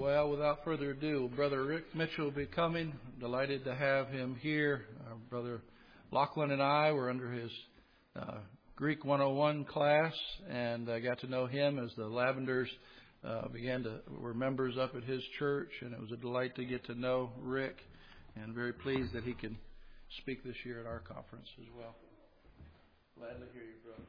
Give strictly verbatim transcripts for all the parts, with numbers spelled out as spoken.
Well, without further ado, Brother Rick Mitchell will be coming. I'm delighted to have him here. Our Brother Lachlan and I were under his uh, Greek one oh one class, and I got to know him as the Lavenders uh, began to were members up at his church, and it was a delight to get to know Rick, and very pleased that he can speak this year at our conference as well. Glad to hear you, brother.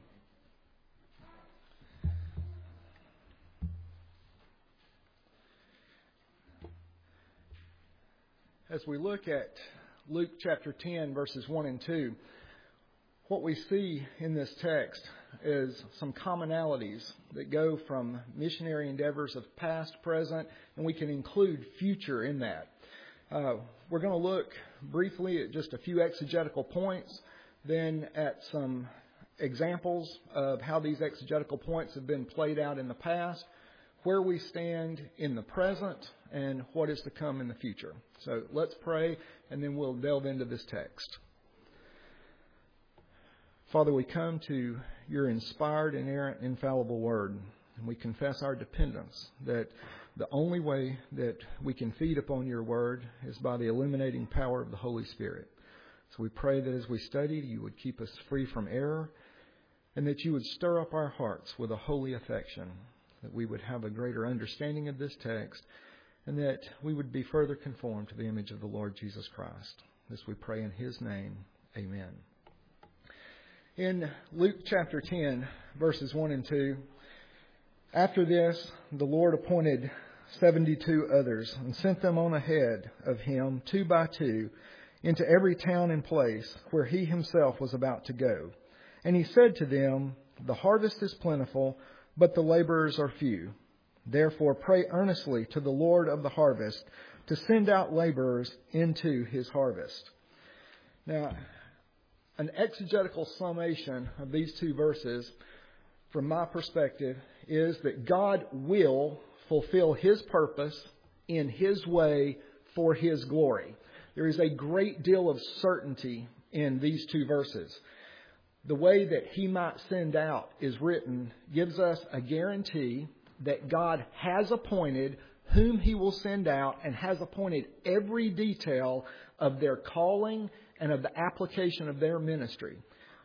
As we look at Luke chapter ten, verses one and two, what we see in this text is some commonalities that go from missionary endeavors of past, present, and we can include future in that. Uh, we're going to look briefly at just a few exegetical points, then at some examples of how these exegetical points have been played out in the past, where we stand in the present, and what is to come in the future. So let's pray, and then we'll delve into this text. Father, we come to your inspired, inerrant, infallible word, and we confess our dependence that the only way that we can feed upon your word is by the illuminating power of the Holy Spirit. So we pray that as we study, you would keep us free from error, and that you would stir up our hearts with a holy affection, that we would have a greater understanding of this text, and that we would be further conformed to the image of the Lord Jesus Christ. This we pray in his name. Amen. In Luke chapter ten, verses one and two, after this, the Lord appointed seventy-two others and sent them on ahead of him, two by two, into every town and place where he himself was about to go. And he said to them, "The harvest is plentiful, but the laborers are few. Therefore pray earnestly to the Lord of the harvest to send out laborers into his harvest." Now, an exegetical summation of these two verses, from my perspective, is that God will fulfill his purpose in his way for his glory. There is a great deal of certainty in these two verses. The way that he might send out is written gives us a guarantee that God has appointed whom he will send out and has appointed every detail of their calling and of the application of their ministry.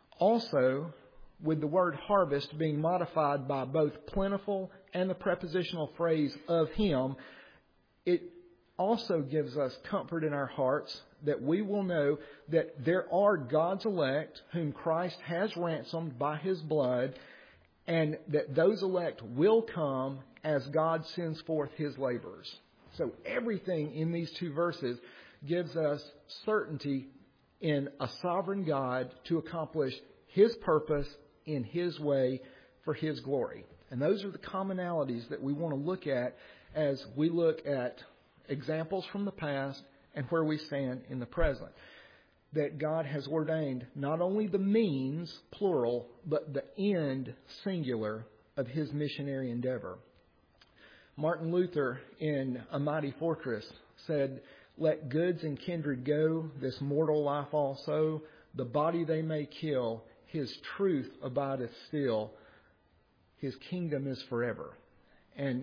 Also, with the word harvest being modified by both plentiful and the prepositional phrase of him, it also gives us comfort in our hearts that we will know that there are God's elect whom Christ has ransomed by his blood, and that those elect will come as God sends forth his laborers. So everything in these two verses gives us certainty in a sovereign God to accomplish his purpose in his way for his glory. And those are the commonalities that we want to look at as we look at examples from the past and where we stand in the present. That God has ordained not only the means, plural, but the end, singular, of his missionary endeavor. Martin Luther, in A Mighty Fortress, said, "Let goods and kindred go, this mortal life also. The body they may kill, his truth abideth still. His kingdom is forever." And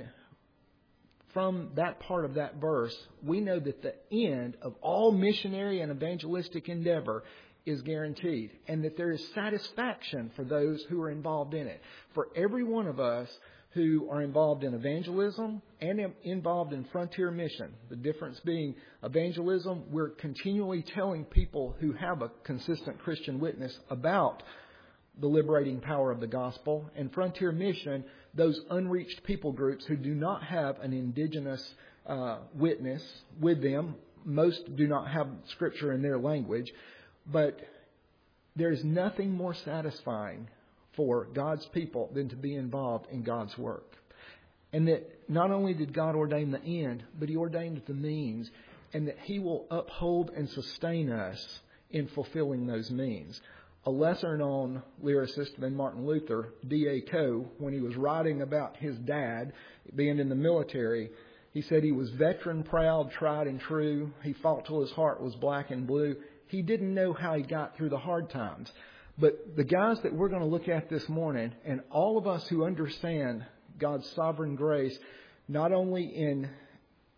from that part of that verse, we know that the end of all missionary and evangelistic endeavor is guaranteed, and that there is satisfaction for those who are involved in it. For every one of us who are involved in evangelism and involved in frontier mission, the difference being evangelism, we're continually telling people who have a consistent Christian witness about the liberating power of the gospel, and frontier mission, those unreached people groups who do not have an indigenous uh, witness with them. Most do not have Scripture in their language, but there is nothing more satisfying for God's people than to be involved in God's work. And that not only did God ordain the end, but he ordained the means, and that he will uphold and sustain us in fulfilling those means. A lesser-known lyricist than Martin Luther, D A Coe, when he was writing about his dad being in the military, he said he was veteran, proud, tried and true. He fought till his heart was black and blue. He didn't know how he got through the hard times. But the guys that we're going to look at this morning, and all of us who understand God's sovereign grace, not only in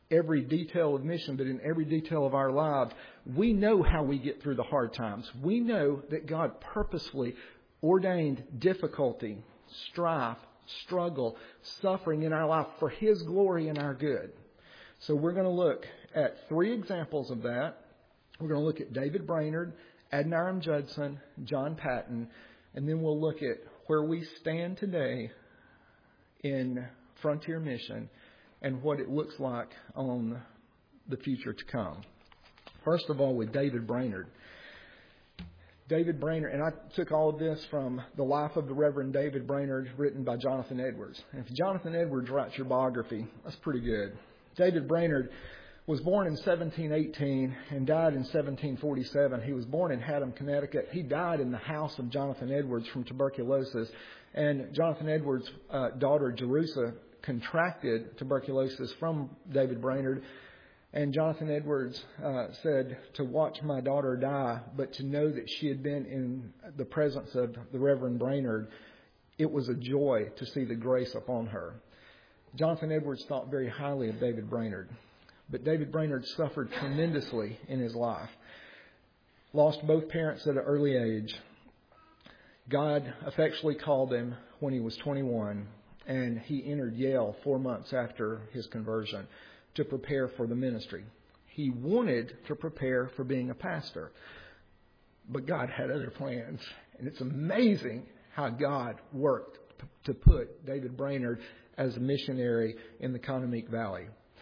every detail of mission, but in every detail of our lives, we know how we get through the hard times. We know that God purposefully ordained difficulty, strife, struggle, suffering in our life for His glory and our good. So we're going to look at three examples of that. We're going to look at David Brainerd, Adoniram Judson, John Patton, and then we'll look at where we stand today in Frontier Mission and what it looks like on the future to come. First of all, with David Brainerd. David Brainerd, and I took all of this from The Life of the Reverend David Brainerd, written by Jonathan Edwards. And if Jonathan Edwards writes your biography, that's pretty good. David Brainerd was born in seventeen eighteen and died in seventeen forty-seven. He was born in Haddam, Connecticut. He died in the house of Jonathan Edwards from tuberculosis. And Jonathan Edwards' uh, daughter, Jerusha, contracted tuberculosis from David Brainerd. And Jonathan Edwards uh, said, to watch my daughter die, but to know that she had been in the presence of the Reverend Brainerd, it was a joy to see the grace upon her. Jonathan Edwards thought very highly of David Brainerd. But David Brainerd suffered tremendously in his life. Lost both parents at an early age. God effectually called him when he was twenty-one, and he entered Yale four months after his conversion to prepare for the ministry. He wanted to prepare for being a pastor, but God had other plans. And it's amazing how God worked to put David Brainerd as a missionary in the Conamique Valley.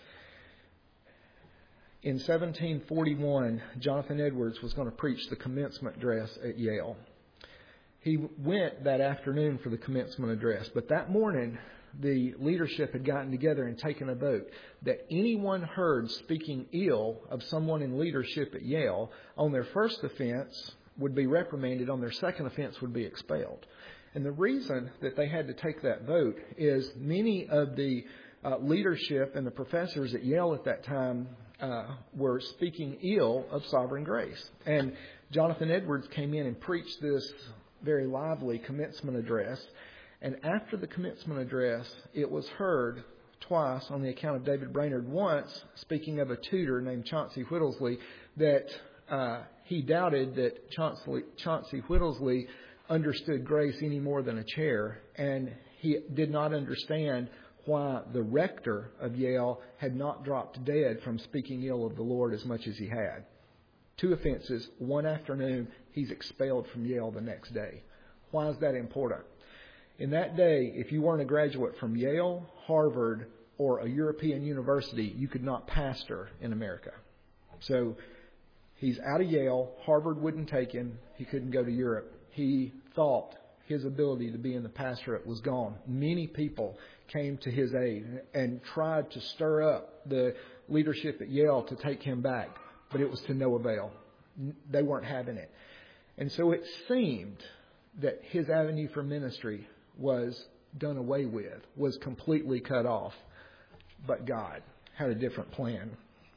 In seventeen forty-one, Jonathan Edwards was going to preach the commencement address at Yale. He went that afternoon for the commencement address, but that morning the leadership had gotten together and taken a vote that anyone heard speaking ill of someone in leadership at Yale, on their first offense would be reprimanded, on their second offense would be expelled. And the reason that they had to take that vote is many of the uh, leadership and the professors at Yale at that time uh, were speaking ill of sovereign grace. And Jonathan Edwards came in and preached this very lively commencement address. And after the commencement address, it was heard twice on the account of David Brainerd. Once, speaking of a tutor named Chauncey Whittlesey, that uh, he doubted that Chauncey, Chauncey Whittlesey understood grace any more than a chair, and he did not understand why the rector of Yale had not dropped dead from speaking ill of the Lord as much as he had. Two offenses, one afternoon, he's expelled from Yale the next day. Why is that important? In that day, if you weren't a graduate from Yale, Harvard, or a European university, you could not pastor in America. So he's out of Yale. Harvard wouldn't take him. He couldn't go to Europe. He thought his ability to be in the pastorate was gone. Many people came to his aid and tried to stir up the leadership at Yale to take him back, but it was to no avail. They weren't having it. And so it seemed that his avenue for ministry was done away with, was completely cut off. But God had a different plan.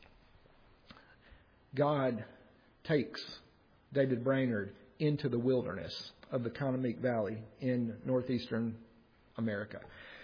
God takes David Brainerd into the wilderness of the Conamique Valley in northeastern America.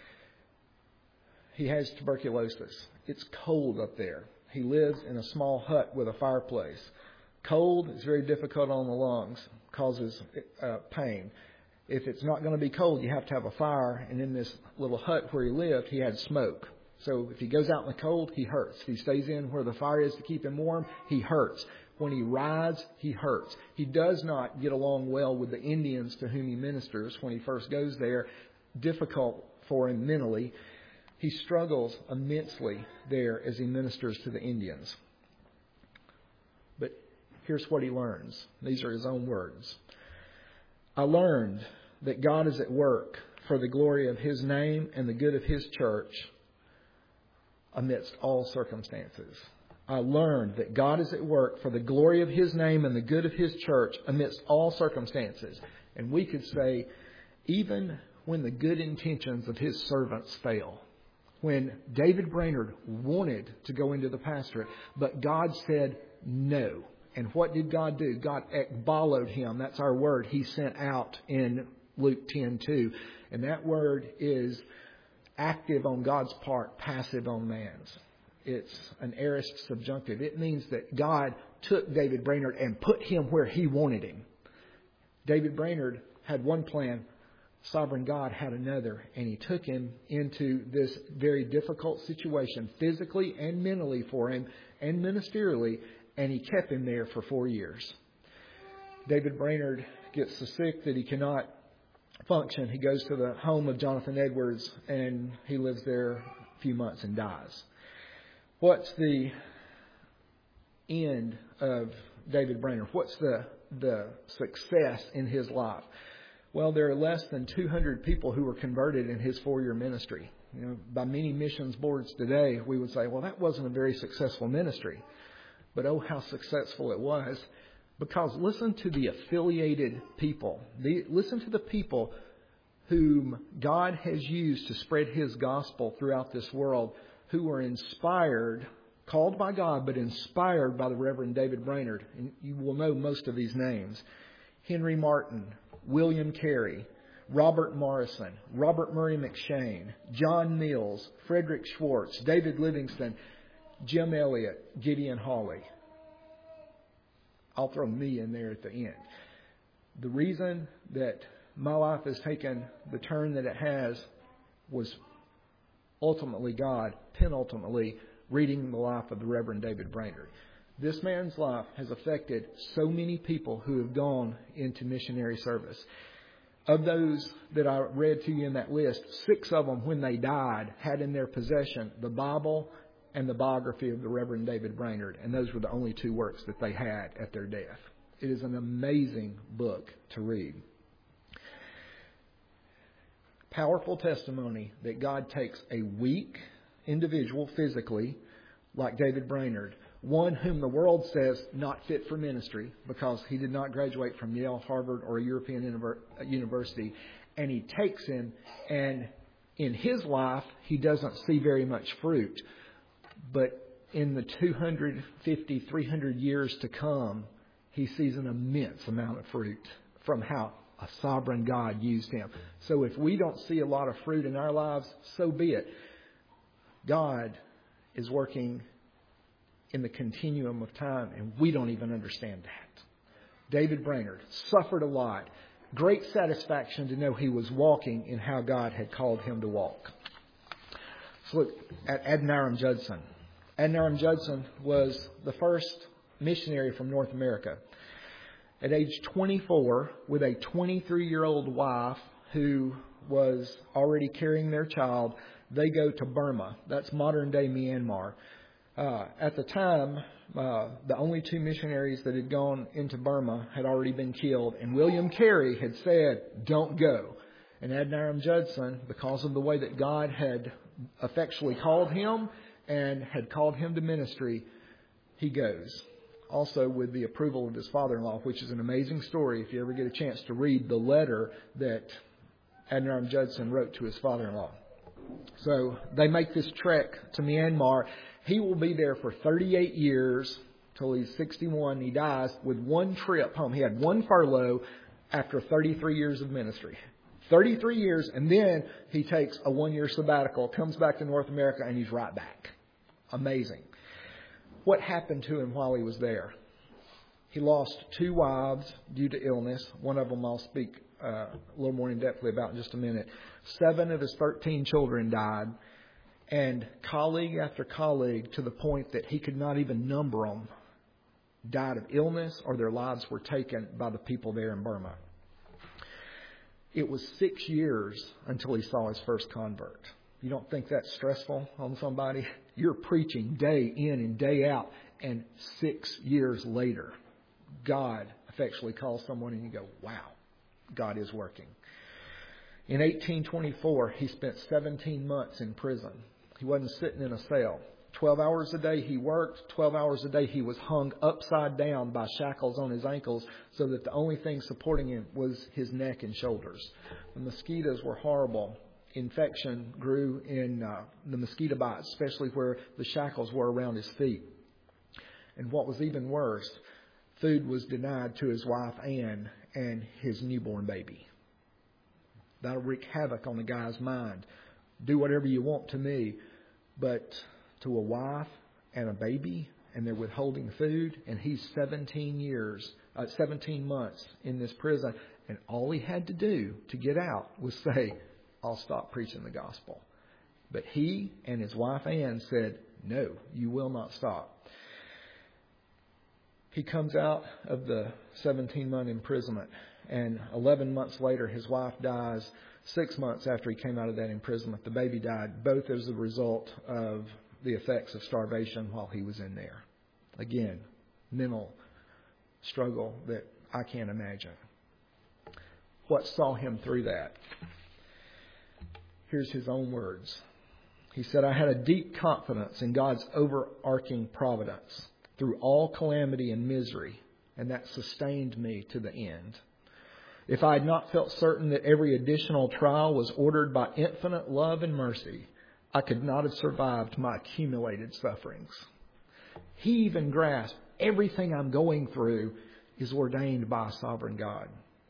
He has tuberculosis. It's cold up there. He lives in a small hut with a fireplace. Cold is very difficult on the lungs, causes uh, pain. If it's not going to be cold, you have to have a fire. And in this little hut where he lived, he had smoke. So if he goes out in the cold, he hurts. If he stays in where the fire is to keep him warm, he hurts. When he rides, he hurts. He does not get along well with the Indians to whom he ministers when he first goes there. Difficult for him mentally. He struggles immensely there as he ministers to the Indians. But here's what he learns. These are his own words. I learned that God is at work for the glory of His name and the good of His church amidst all circumstances. I learned that God is at work for the glory of His name and the good of His church amidst all circumstances. And we could say, even when the good intentions of His servants fail. When David Brainerd wanted to go into the pastorate, but God said no. And what did God do? God ekbaloed him. That's our word He sent out in Luke ten two. And that word is active on God's part, passive on man's. It's an aorist subjunctive. It means that God took David Brainerd and put him where He wanted him. David Brainerd had one plan. Sovereign God had another. And He took him into this very difficult situation, physically and mentally for him, and ministerially. And He kept him there for four years. David Brainerd gets so sick that he cannot function. He goes to the home of Jonathan Edwards, and he lives there a few months and dies. What's the end of David Brainerd? What's the the success in his life? Well, there are less than two hundred people who were converted in his four-year ministry. You know, by many missions boards today, we would say, well, that wasn't a very successful ministry. But oh, how successful it was. Because listen to the affiliated people. The, listen to the people whom God has used to spread His gospel throughout this world, who were inspired, called by God, but inspired by the Reverend David Brainerd. And you will know most of these names. Henry Martin, William Carey, Robert Morrison, Robert Murray McShane, John Mills, Frederick Schwartz, David Livingston, Jim Elliott, Gideon Hawley. I'll throw me in there at the end. The reason that my life has taken the turn that it has was ultimately God, penultimately reading the life of the Reverend David Brainerd. This man's life has affected so many people who have gone into missionary service. Of those that I read to you in that list, six of them, when they died, had in their possession the Bible and the biography of the Reverend David Brainerd. And those were the only two works that they had at their death. It is an amazing book to read. Powerful testimony that God takes a weak individual physically, like David Brainerd, one whom the world says not fit for ministry because he did not graduate from Yale, Harvard, or a European university, and He takes him, and in his life he doesn't see very much fruit. But in the two hundred fifty, three hundred years to come, he sees an immense amount of fruit from how a sovereign God used him. So if we don't see a lot of fruit in our lives, so be it. God is working in the continuum of time, and we don't even understand that. David Brainerd suffered a lot. Great satisfaction to know he was walking in how God had called him to walk. Let's look at Adoniram Judson. Adoniram Judson was the first missionary from North America. At age twenty-four, with a twenty-three-year-old wife who was already carrying their child, they go to Burma. That's modern-day Myanmar. Uh, at the time, uh, the only two missionaries that had gone into Burma had already been killed, and William Carey had said, "Don't go." And Adoniram Judson, because of the way that God had effectually called him and had called him to ministry, he goes. Also with the approval of his father-in-law, which is an amazing story if you ever get a chance to read the letter that Adoniram Judson wrote to his father-in-law. So they make this trek to Myanmar. He will be there for thirty-eight years till he's sixty-one. He dies with one trip home. He had one furlough after thirty-three years of ministry. thirty-three years, and then he takes a one-year sabbatical, comes back to North America, and he's right back. Amazing. What happened to him while he was there? He lost two wives due to illness. One of them I'll speak uh, a little more in-depthly about in just a minute. Seven of his thirteen children died. And colleague after colleague, to the point that he could not even number them, died of illness or their lives were taken by the people there in Burma. It was six years until he saw his first convert. You don't think that's stressful on somebody? You're preaching day in and day out, and six years later, God effectually calls someone and you go, wow, God is working. In eighteen twenty-four, he spent seventeen months in prison. He wasn't sitting in a cell. Twelve hours a day he worked. Twelve hours a day he was hung upside down by shackles on his ankles so that the only thing supporting him was his neck and shoulders. The mosquitoes were horrible. Infection grew in uh, the mosquito bites, especially where the shackles were around his feet. And what was even worse, food was denied to his wife Anne and his newborn baby. That'll wreak havoc on the guy's mind. Do whatever you want to me, but to a wife and a baby, and they're withholding food, and he's seventeen years, uh, seventeen months in this prison, and all he had to do to get out was say, I'll stop preaching the gospel. But he and his wife Ann said, no, you will not stop. He comes out of the seventeen-month imprisonment, and eleven months later his wife dies. Six months after he came out of that imprisonment, the baby died, both as a result of the effects of starvation while he was in there. Again, mental struggle that I can't imagine. What saw him through that? Here's his own words. He said, I had a deep confidence in God's overarching providence through all calamity and misery, and that sustained me to the end. If I had not felt certain that every additional trial was ordered by infinite love and mercy, I could not have survived my accumulated sufferings. He even grasped everything I'm going through is ordained by a sovereign God.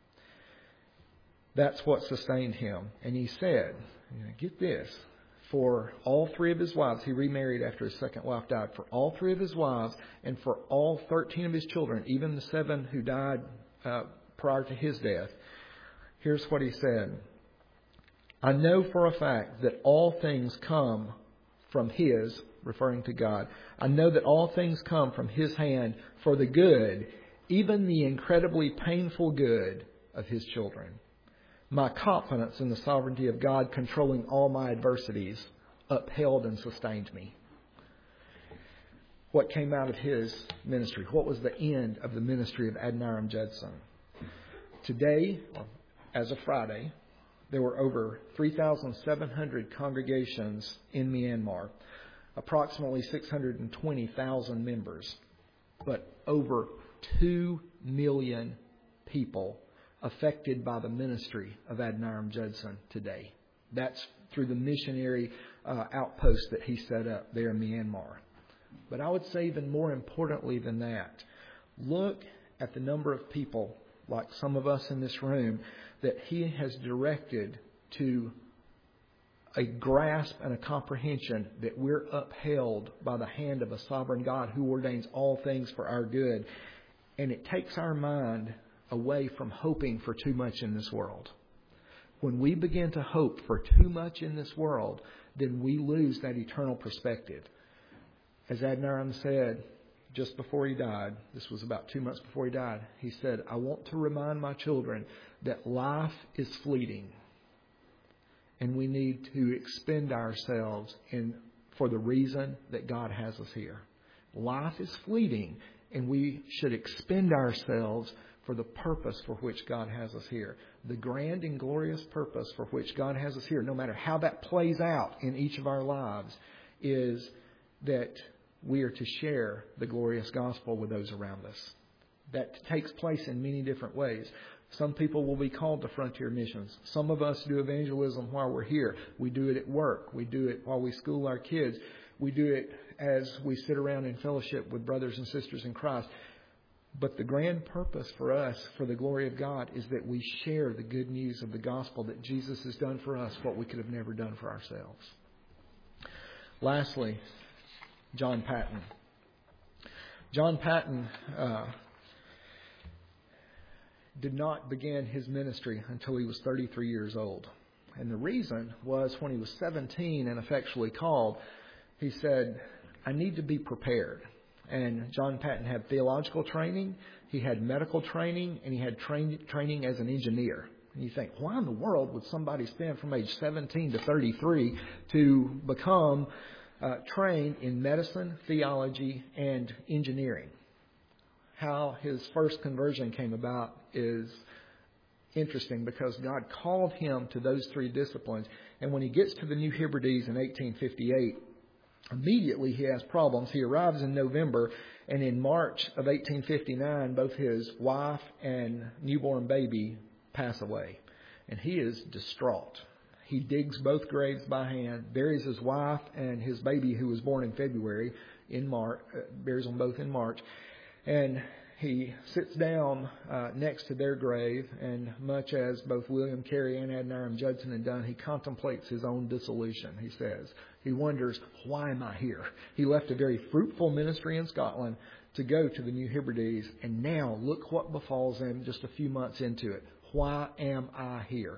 That's what sustained him. And he said, get this, for all three of his wives, he remarried after his second wife died, for all three of his wives and for all thirteen of his children, even the seven who died uh, prior to his death, here's what he said. I know for a fact that all things come from His, referring to God. I know that all things come from His hand for the good, even the incredibly painful good of His children. My confidence in the sovereignty of God controlling all my adversities upheld and sustained me. What came out of his ministry? What was the end of the ministry of Adoniram Judson? Today, as of Friday, there were over three thousand seven hundred congregations in Myanmar, approximately six hundred twenty thousand members, but over two million people affected by the ministry of Adoniram Judson today. That's through the missionary uh, outpost that he set up there in Myanmar. But I would say even more importantly than that, look at the number of people, like some of us in this room, that he has directed to a grasp and a comprehension that we're upheld by the hand of a sovereign God who ordains all things for our good. And it takes our mind away from hoping for too much in this world. When we begin to hope for too much in this world, then we lose that eternal perspective. As Adoniram said just before he died, this was about two months before he died, he said, I want to remind my children that life is fleeting and we need to expend ourselves in for the reason that God has us here. Life is fleeting and we should expend ourselves for the purpose for which God has us here. The grand and glorious purpose for which God has us here, no matter how that plays out in each of our lives, is that we are to share the glorious gospel with those around us. That takes place in many different ways. Some people will be called to frontier missions. Some of us do evangelism while we're here. We do it at work. We do it while we school our kids. We do it as we sit around in fellowship with brothers and sisters in Christ. But the grand purpose for us, for the glory of God, is that we share the good news of the gospel that Jesus has done for us, what we could have never done for ourselves. Lastly, John Paton. John Paton uh, did not begin his ministry until he was thirty-three years old. And the reason was when he was seventeen and effectually called, he said, I need to be prepared. And John Paton had theological training, he had medical training, and he had train, training as an engineer. And you think, why in the world would somebody spend from age seventeen to thirty-three to become uh, trained in medicine, theology, and engineering? How his first conversion came about is interesting because God called him to those three disciplines. And when he gets to the New Hebrides in eighteen fifty-eight, immediately he has problems. He arrives in November, and in March of eighteen fifty-nine, both his wife and newborn baby pass away. And he is distraught. He digs both graves by hand, buries his wife and his baby who was born in February, in March, uh, buries them both in March. And he sits down uh, next to their grave, and much as both William Carey and Adoniram Judson had done, he contemplates his own dissolution, he says. He wonders, why am I here? He left a very fruitful ministry in Scotland to go to the New Hebrides, and now look what befalls him just a few months into it. Why am I here?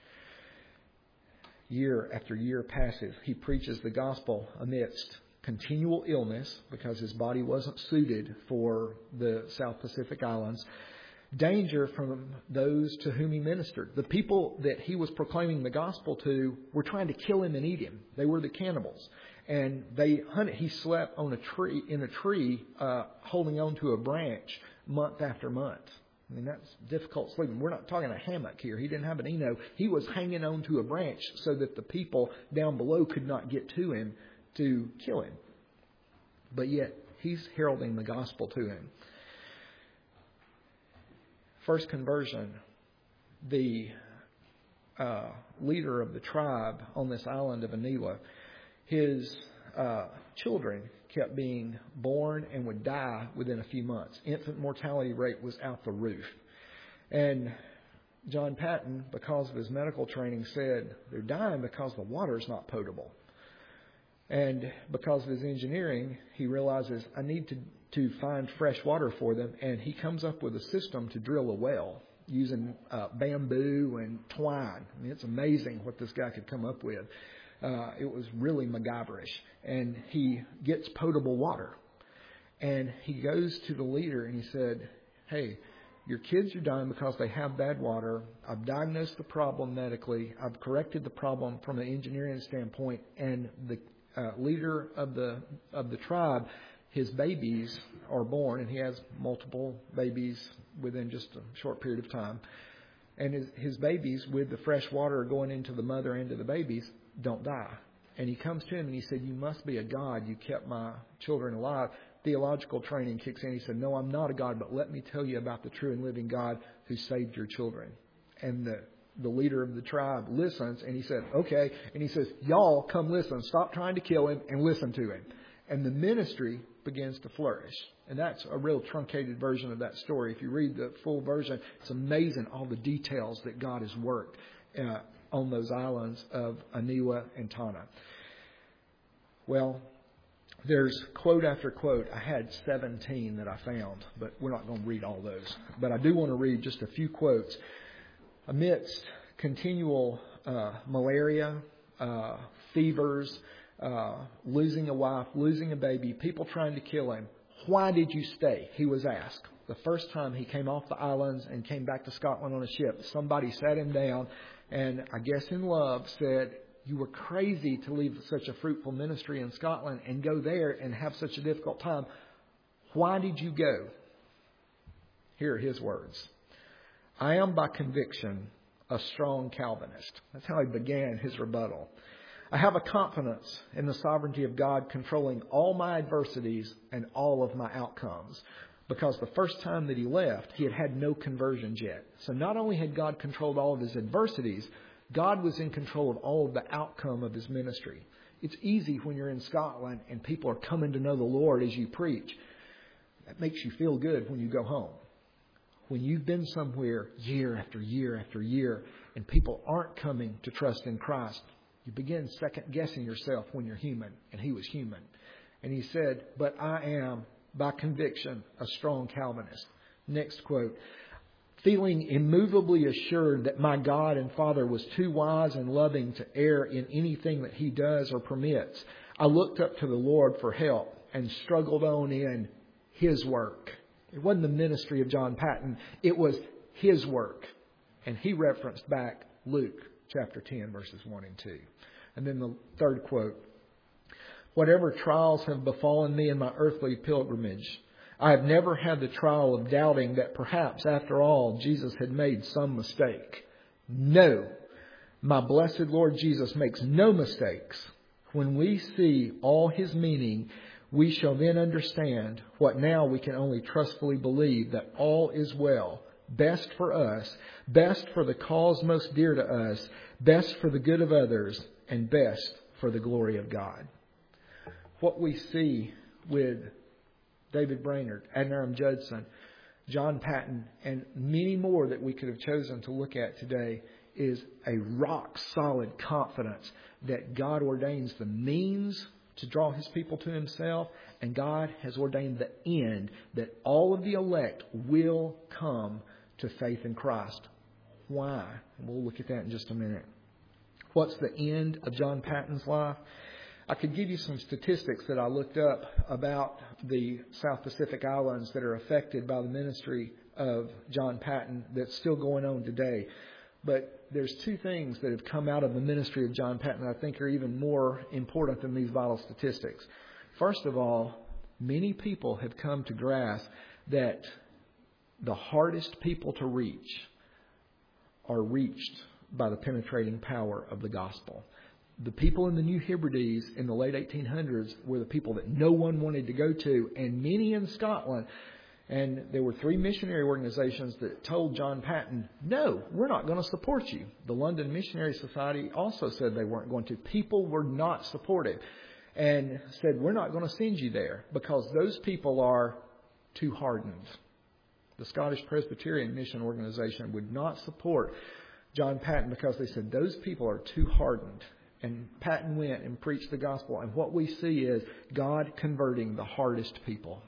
Year after year passes. He preaches the gospel amidst continual illness because his body wasn't suited for the South Pacific Islands. Danger from those to whom he ministered. The people that he was proclaiming the gospel to were trying to kill him and eat him. They were the cannibals. And they hunted. He slept on a tree, in a tree, uh, holding on to a branch month after month. I mean, that's difficult sleeping. We're not talking a hammock here. He didn't have an Eno. He was hanging on to a branch so that the people down below could not get to him to kill him. But yet, he's heralding the gospel to him. First conversion, the uh, leader of the tribe on this island of Aniwa, his uh, children kept being born and would die within a few months. Infant mortality rate was out the roof. And John Paton, because of his medical training, said they're dying because the water's not potable. And because of his engineering, he realizes I need to, to find fresh water for them. And he comes up with a system to drill a well using uh, bamboo and twine. I mean, it's amazing what this guy could come up with. Uh, it was really MacGyverish. And he gets potable water. And he goes to the leader and he said, hey, your kids are dying because they have bad water. I've diagnosed the problem medically. I've corrected the problem from an engineering standpoint. And the uh, leader of the of the tribe, his babies are born, and he has multiple babies within just a short period of time. And his, his babies, with the fresh water going into the mother and to the babies, don't die. And he comes to him and he said, you must be a God. You kept my children alive. Theological training kicks in. He said, no, I'm not a God, but let me tell you about the true and living God who saved your children. And the, the leader of the tribe listens, and he said, okay. And he says, y'all come listen. Stop trying to kill him and listen to him. And the ministry begins to flourish. And that's a real truncated version of that story. If you read the full version, it's amazing all the details that God has worked uh, on those islands of Aniwa and Tana. Well, there's quote after quote. I had seventeen that I found, but we're not going to read all those. But I do want to read just a few quotes. Amidst continual uh, malaria, uh, fevers, uh, losing a wife, losing a baby, people trying to kill him, why did you stay? He was asked. The first time he came off the islands and came back to Scotland on a ship, somebody sat him down and, I guess in love, said, you were crazy to leave such a fruitful ministry in Scotland and go there and have such a difficult time. Why did you go? Here are his words. I am by conviction a strong Calvinist. That's how he began his rebuttal. I have a confidence in the sovereignty of God controlling all my adversities and all of my outcomes. Because the first time that he left, he had had no conversions yet. So not only had God controlled all of his adversities, God was in control of all of the outcome of his ministry. It's easy when you're in Scotland and people are coming to know the Lord as you preach. That makes you feel good when you go home. When you've been somewhere year after year after year and people aren't coming to trust in Christ, you begin second guessing yourself when you're human. And he was human. And he said, but I am by conviction a strong Calvinist. Next quote. Feeling immovably assured that my God and Father was too wise and loving to err in anything that he does or permits, I looked up to the Lord for help and struggled on in his work. It wasn't the ministry of John Paton. It was his work. And he referenced back Luke chapter ten, verses one and two. And then the third quote. Whatever trials have befallen me in my earthly pilgrimage, I have never had the trial of doubting that perhaps, after all, Jesus had made some mistake. No, my blessed Lord Jesus makes no mistakes. When we see all his meaning, we shall then understand what now we can only trustfully believe, that all is well, best for us, best for the cause most dear to us, best for the good of others, and best for the glory of God. What we see with David Brainerd, Adoniram Judson, John Paton, and many more that we could have chosen to look at today, is a rock-solid confidence that God ordains the means to draw His people to Himself, and God has ordained the end, that all of the elect will come to faith in Christ. Why? And we'll look at that in just a minute. What's the end of John Paton's life? I could give you some statistics that I looked up about the South Pacific Islands that are affected by the ministry of John Paton that's still going on today. But there's two things that have come out of the ministry of John Paton that I think are even more important than these vital statistics. First of all, many people have come to grasp that the hardest people to reach are reached by the penetrating power of the gospel. The people in the New Hebrides in the late eighteen hundreds were the people that no one wanted to go to, and many in Scotland. And there were three missionary organizations that told John Paton, no, we're not going to support you. The London Missionary Society also said they weren't going to. People were not supportive and said, we're not going to send you there because those people are too hardened. The Scottish Presbyterian Mission Organization would not support John Paton because they said those people are too hardened. And Paton went and preached the gospel. And what we see is God converting the hardest people.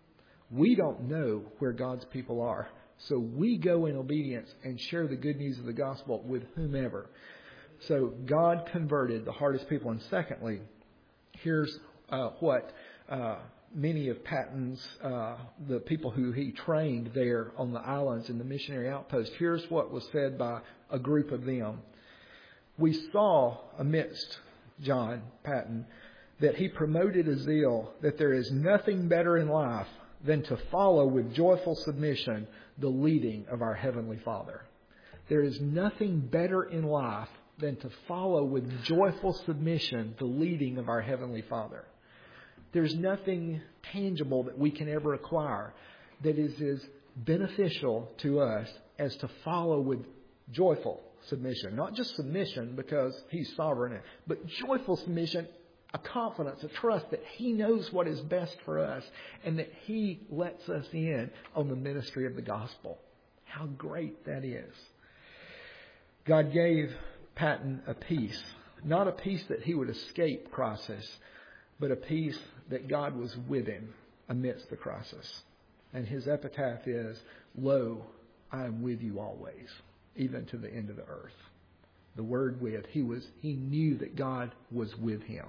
We don't know where God's people are. So we go in obedience and share the good news of the gospel with whomever. So God converted the hardest people. And secondly, here's uh, what uh, many of Paton's, uh, the people who he trained there on the islands in the missionary outpost, here's what was said by a group of them. We saw amidst John Paton that he promoted a zeal that there is nothing better in life than to follow with joyful submission the leading of our Heavenly Father. There is nothing better in life than to follow with joyful submission the leading of our Heavenly Father. There's nothing tangible that we can ever acquire that is as beneficial to us as to follow with joyful submission. Not just submission because He's sovereign, but joyful submission, a confidence, a trust that He knows what is best for us and that He lets us in on the ministry of the gospel. How great that is. God gave Paton a peace, not a peace that he would escape crisis, but a peace that God was with him amidst the crisis. And his epitaph is, "Lo, I am with you always, even to the end of the earth." The word with, he was, he knew that God was with him.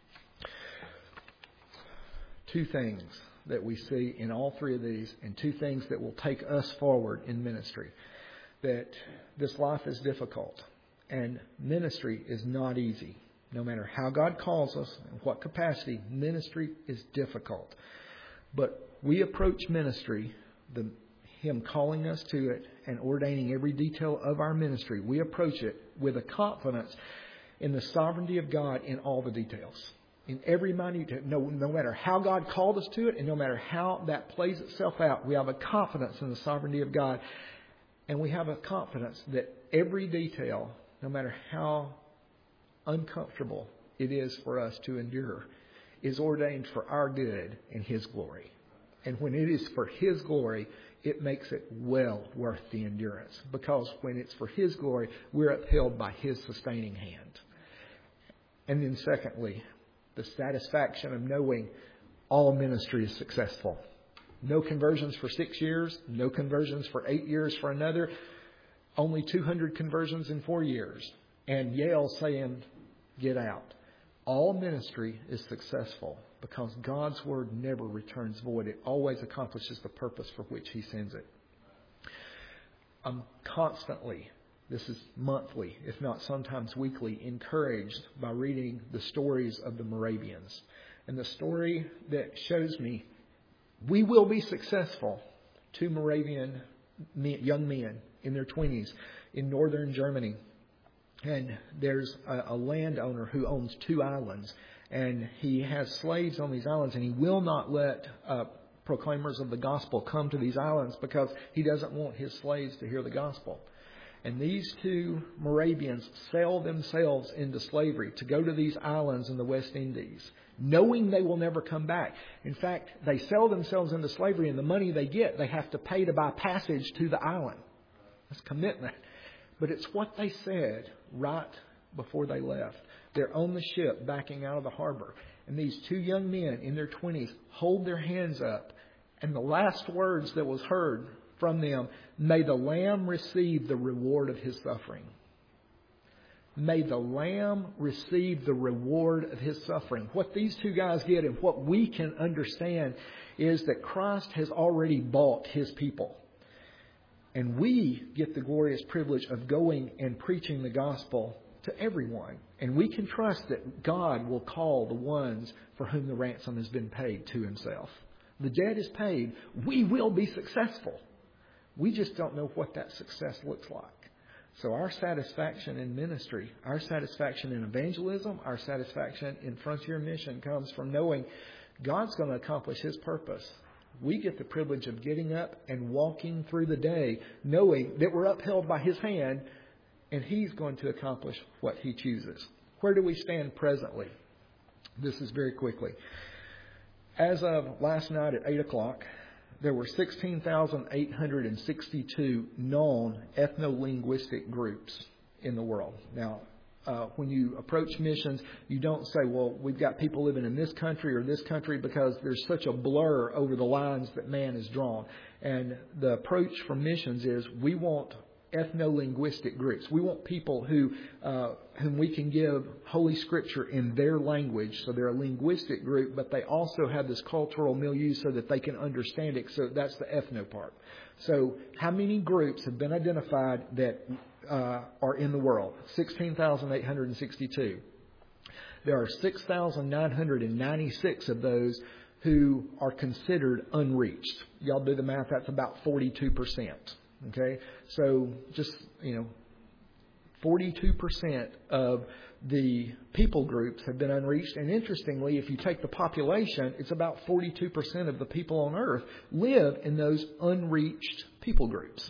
Two things that we see in all three of these, and two things that will take us forward in ministry. That this life is difficult, and ministry is not easy. No matter how God calls us, in what capacity, ministry is difficult. But we approach ministry, the Him calling us to it and ordaining every detail of our ministry, we approach it with a confidence in the sovereignty of God in all the details. In every minute, no, no matter how God called us to it, and no matter how that plays itself out, we have a confidence in the sovereignty of God. And we have a confidence that every detail, no matter how uncomfortable it is for us to endure, is ordained for our good and His glory. And when it is for His glory, it makes it well worth the endurance. Because when it's for His glory, we're upheld by His sustaining hand. And then secondly, the satisfaction of knowing all ministry is successful. No conversions for six years, no conversions for eight years for another, only two hundred conversions in four years. And Yale saying, get out. All ministry is successful because God's Word never returns void. It always accomplishes the purpose for which He sends it. I'm constantly, this is monthly, if not sometimes weekly, encouraged by reading the stories of the Moravians. And the story that shows me we will be successful. Two Moravian men, young men in their twenties in northern Germany. And there's a, a landowner who owns two islands. And he has slaves on these islands. And he will not let uh, proclaimers of the gospel come to these islands because he doesn't want his slaves to hear the gospel. And these two Moravians sell themselves into slavery to go to these islands in the West Indies, knowing they will never come back. In fact, they sell themselves into slavery, and the money they get, they have to pay to buy passage to the island. That's commitment. But it's what they said right before they left. They're on the ship backing out of the harbor. And these two young men in their twenties hold their hands up. And the last words that was heard from them, may the Lamb receive the reward of his suffering. May the Lamb receive the reward of his suffering. What these two guys get and what we can understand is that Christ has already bought his people. And we get the glorious privilege of going and preaching the gospel to everyone. And we can trust that God will call the ones for whom the ransom has been paid to himself. The debt is paid. We will be successful. We just don't know what that success looks like. So our satisfaction in ministry, our satisfaction in evangelism, our satisfaction in frontier mission comes from knowing God's going to accomplish his purpose. We get the privilege of getting up and walking through the day knowing that we're upheld by his hand and he's going to accomplish what he chooses. Where do we stand presently? This is very quickly. As of last night at eight o'clock, there were sixteen thousand eight hundred sixty-two known ethno-linguistic groups in the world. Now, uh, when you approach missions, you don't say, well, we've got people living in this country or this country, because there's such a blur over the lines that man has drawn. And the approach from missions is we want ethno-linguistic groups. We want people who uh, whom we can give Holy Scripture in their language. So they're a linguistic group, but they also have this cultural milieu so that they can understand it. So that's the ethno part. So how many groups have been identified that uh, are in the world? sixteen thousand eight hundred sixty-two. There are six thousand nine hundred ninety-six of those who are considered unreached. Y'all do the math, that's about forty-two percent. Okay, so just, you know, forty-two percent of the people groups have been unreached. And interestingly, if you take the population, it's about forty-two percent of the people on earth live in those unreached people groups.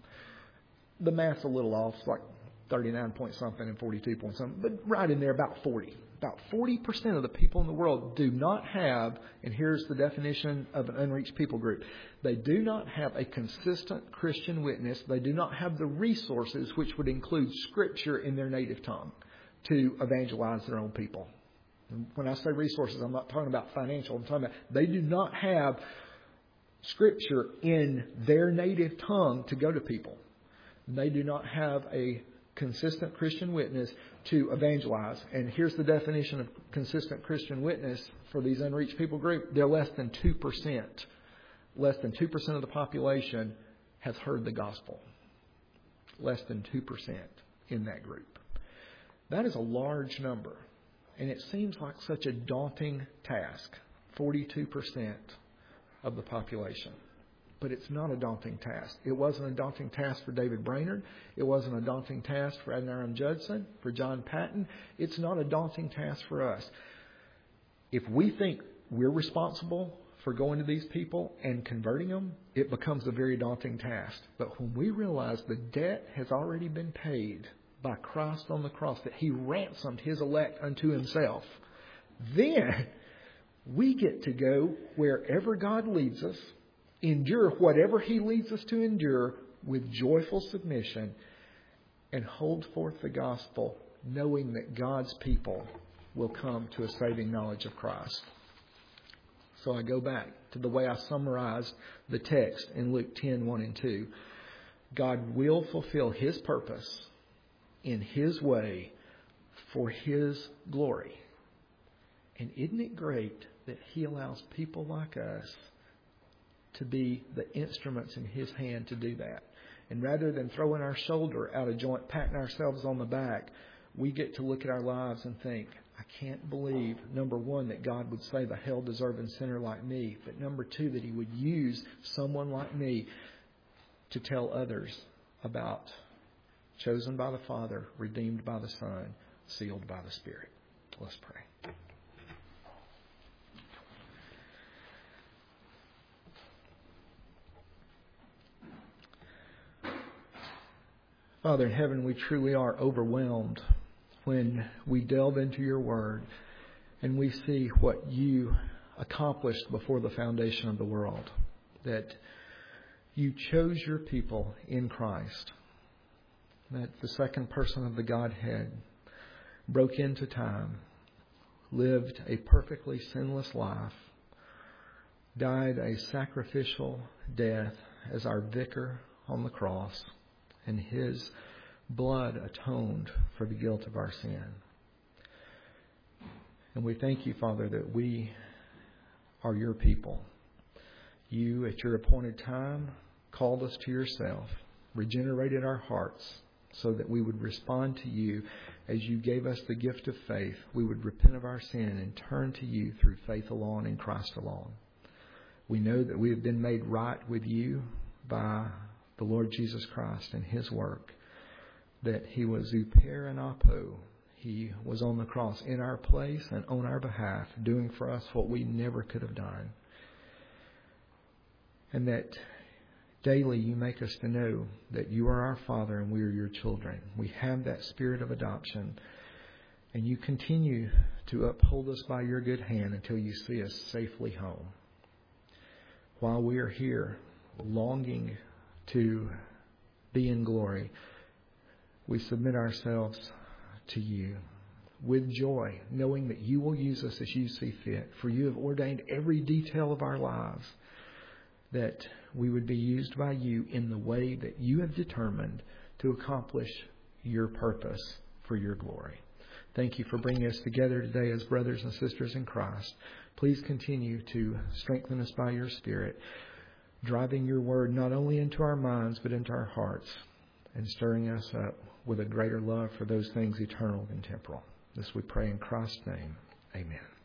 The math's a little off. It's like thirty-nine point something and forty-two point something, but right in there, about forty. About forty percent of the people in the world do not have, and here's the definition of an unreached people group, they do not have a consistent Christian witness. They do not have the resources, which would include Scripture in their native tongue, to evangelize their own people. And when I say resources, I'm not talking about financial. I'm talking about they do not have Scripture in their native tongue to go to people. They do not have a consistent Christian witness to evangelize. And here's the definition of consistent Christian witness for these unreached people group. They're less than two percent. Less than two percent of the population has heard the gospel. Less than two percent in that group. That is a large number. And it seems like such a daunting task. forty-two percent of the population. But it's not a daunting task. It wasn't a daunting task for David Brainerd. It wasn't a daunting task for Adoniram Judson, for John Patton. It's not a daunting task for us. If we think we're responsible for going to these people and converting them, it becomes a very daunting task. But when we realize the debt has already been paid by Christ on the cross, that he ransomed his elect unto himself, then we get to go wherever God leads us, endure whatever he leads us to endure with joyful submission, and hold forth the gospel, knowing that God's people will come to a saving knowledge of Christ. So I go back to the way I summarized the text in Luke ten, one and two. God will fulfill his purpose in his way for his glory. And isn't it great that he allows people like us to be the instruments in his hand to do that? And rather than throwing our shoulder out of joint, patting ourselves on the back, we get to look at our lives and think, I can't believe, number one, that God would save a hell-deserving sinner like me, but number two, that he would use someone like me to tell others about chosen by the Father, redeemed by the Son, sealed by the Spirit. Let's pray. Father in heaven, we truly are overwhelmed when we delve into your word and we see what you accomplished before the foundation of the world. That you chose your people in Christ. That the second person of the Godhead broke into time, lived a perfectly sinless life, died a sacrificial death as our vicar on the cross, and his blood atoned for the guilt of our sin. And we thank you, Father, that we are your people. You, at your appointed time, called us to yourself, regenerated our hearts so that we would respond to you as you gave us the gift of faith. We would repent of our sin and turn to you through faith alone in Christ alone. We know that we have been made right with you by the Lord Jesus Christ and his work, that he was uper and apo. He was on the cross in our place and on our behalf, doing for us what we never could have done. And that daily you make us to know that you are our Father and we are your children. We have that spirit of adoption. And you continue to uphold us by your good hand until you see us safely home. While we are here longing to be in glory, we submit ourselves to you with joy, knowing that you will use us as you see fit. For you have ordained every detail of our lives, that we would be used by you in the way that you have determined to accomplish your purpose for your glory. Thank you for bringing us together today as brothers and sisters in Christ. Please continue to strengthen us by your Spirit, driving your word not only into our minds but into our hearts, and stirring us up with a greater love for those things eternal and temporal. This we pray in Christ's name. Amen.